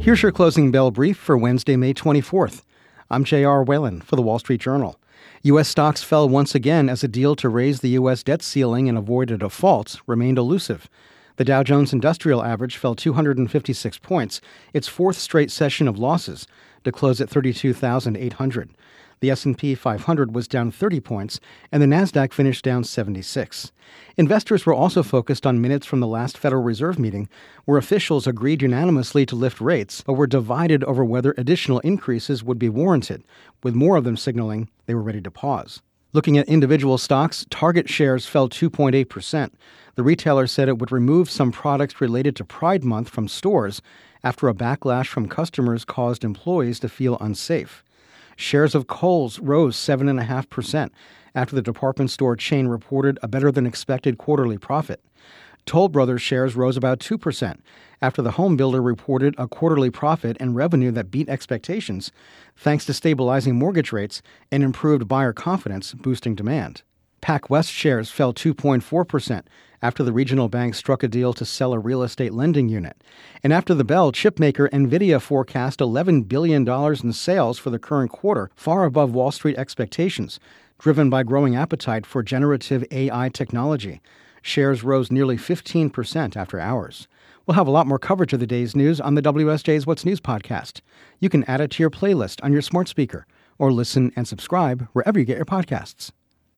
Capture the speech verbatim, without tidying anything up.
Here's your closing bell brief for Wednesday, May twenty-fourth. I'm J R. Whalen for The Wall Street Journal. U S stocks fell once again as a deal to raise the U S debt ceiling and avoid a default remained elusive. The Dow Jones Industrial Average fell two hundred fifty-six points, its fourth straight session of losses, to close at thirty-two thousand eight hundred. The S and P five hundred was down thirty points, and the Nasdaq finished down seventy-six. Investors were also focused on minutes from the last Federal Reserve meeting, where officials agreed unanimously to lift rates, but were divided over whether additional increases would be warranted, with more of them signaling they were ready to pause. Looking at individual stocks, Target shares fell two point eight percent. The retailer said it would remove some products related to Pride Month from stores after a backlash from customers caused employees to feel unsafe. Shares of Kohl's rose seven point five percent after the department store chain reported a better-than-expected quarterly profit. Toll Brothers shares rose about two percent after the home builder reported a quarterly profit and revenue that beat expectations, thanks to stabilizing mortgage rates and improved buyer confidence, boosting demand. PacWest shares fell two point four percent after the regional bank struck a deal to sell a real estate lending unit. And after the bell, chipmaker NVIDIA forecast eleven billion dollars in sales for the current quarter, far above Wall Street expectations, driven by growing appetite for generative A I technology. Shares rose nearly fifteen percent after hours. We'll have a lot more coverage of the day's news on the W S J's What's News podcast. You can add it to your playlist on your smart speaker or listen and subscribe wherever you get your podcasts.